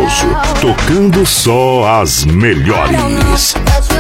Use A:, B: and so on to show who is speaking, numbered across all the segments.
A: Veloso, tocando só as melhores.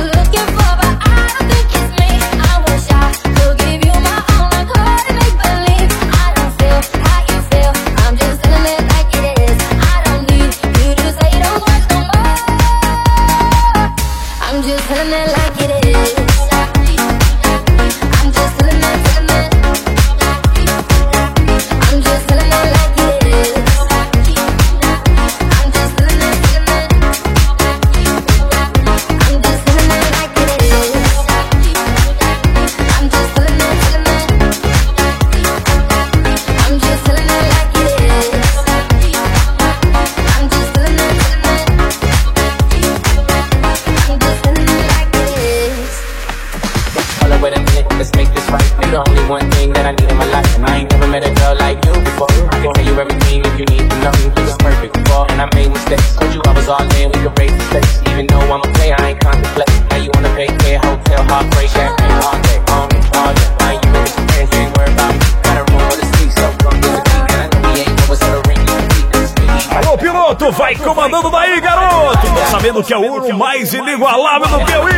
B: Vai comandando daí, garoto! Tô sabendo que é o Uno mais inigualável do Piauí!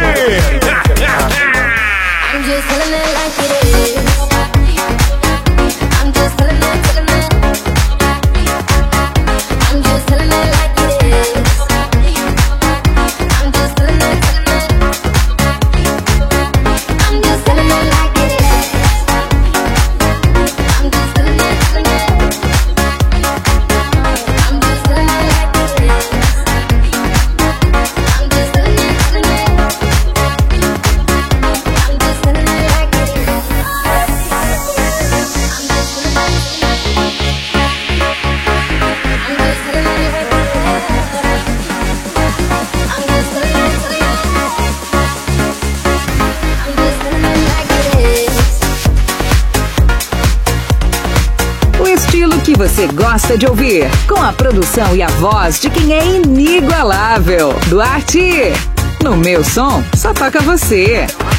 C: Que você gosta de ouvir, com a produção e a voz de quem é inigualável. Duarte, no meu som, só toca você.